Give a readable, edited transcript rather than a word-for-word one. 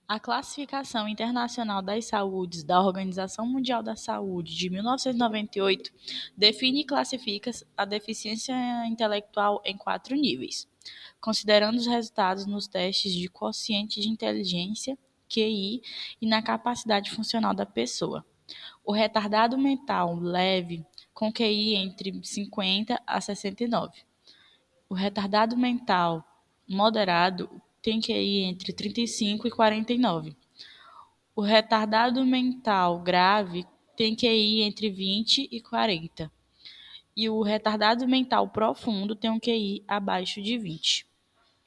A Classificação Internacional das Saúdes da Organização Mundial da Saúde de 1998 define e classifica a deficiência intelectual em 4 níveis, considerando os resultados nos testes de quociente de inteligência, QI, e na capacidade funcional da pessoa. O retardado mental leve, com QI entre 50 a 69. O retardado mental moderado tem QI entre 35 e 49. O retardado mental grave tem QI entre 20 e 40. E o retardado mental profundo tem um QI abaixo de 20.